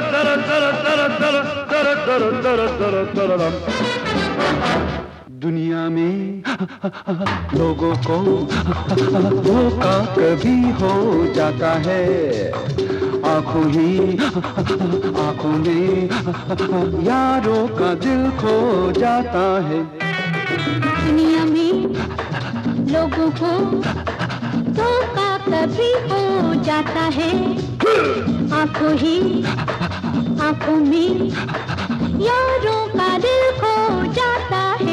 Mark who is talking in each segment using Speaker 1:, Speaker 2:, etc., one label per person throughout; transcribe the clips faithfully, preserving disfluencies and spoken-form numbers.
Speaker 1: दुनिया में लोगों को धोखा कभी हो जाता है, आंखों ही आंखों में यारों का दिल खो जाता है।
Speaker 2: दुनिया में लोगों को धोखा कभी हो जाता है, आंखों ही आंखों में यारों का दिल खो जाता है।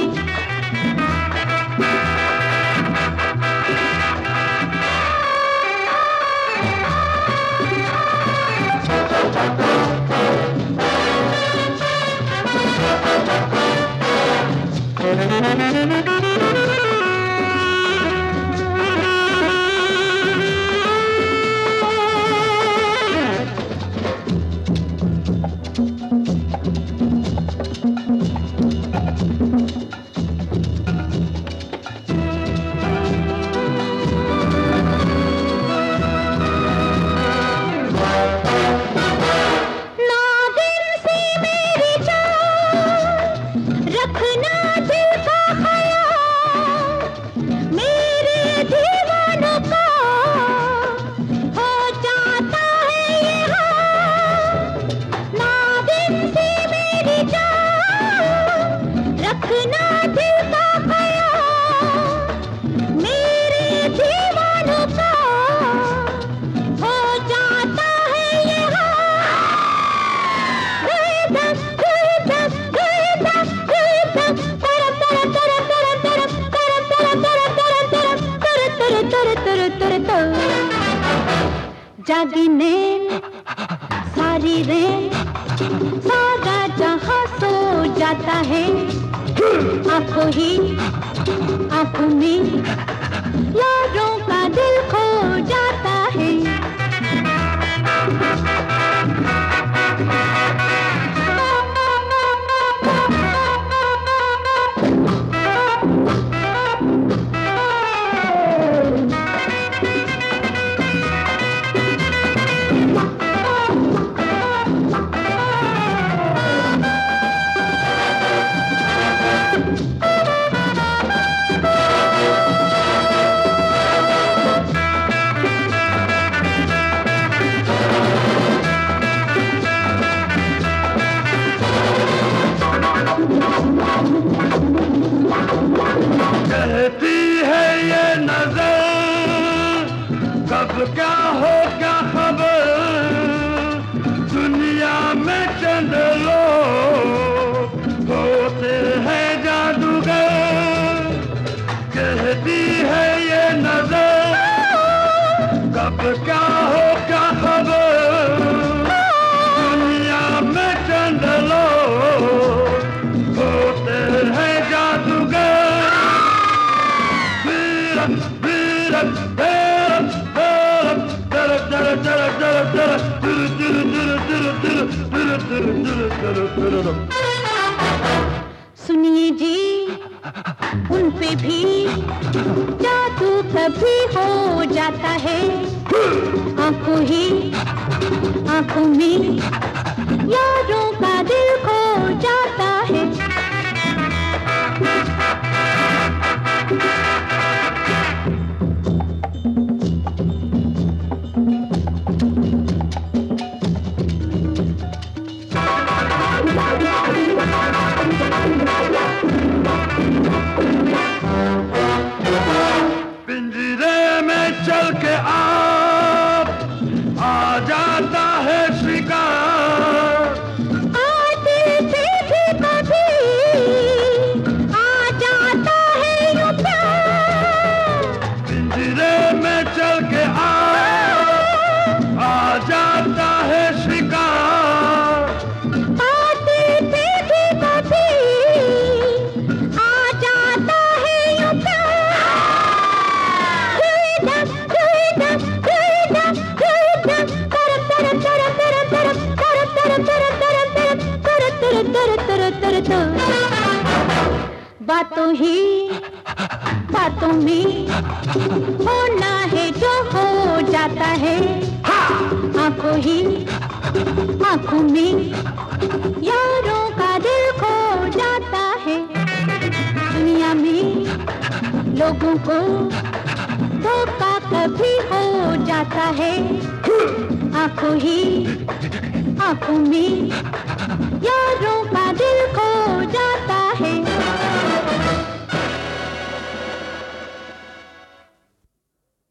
Speaker 2: जागी नींद सारी रेत सारा जहां सो जाता है, आंखों ही आंखों में यारों का दिल खो जाता है।
Speaker 1: कहती है ये नजर कब क्या हो क्या खबर, दुनिया में चंद लोग होते हैं जादूगर। कहती है ये नजर कब क्या हो क्या खबर, दुनिया में चंद लोग होते हैं जादूगर।
Speaker 2: सुनिए जी उन पे भी जादू कभी हो जाता है, आंखों ही आंखों में यारों का दिल खो जाता है।
Speaker 1: पिंजरे में चल के आप आ जाता है शिकार,
Speaker 2: आते थे भी कभी आ जाता है यूं प्यार।
Speaker 1: पिंजरे में चल के आप आ जाता है शिकार,
Speaker 2: आते थे भी कभी आ जाता है यूं प्यार। बातों ही बातों में होना है जो हो जाता है, आंखों ही आंखों में यारों का दिल खो जाता है। दुनिया में लोगों को धोखा कभी हो जाता है। आंखों ही आंखों में यारों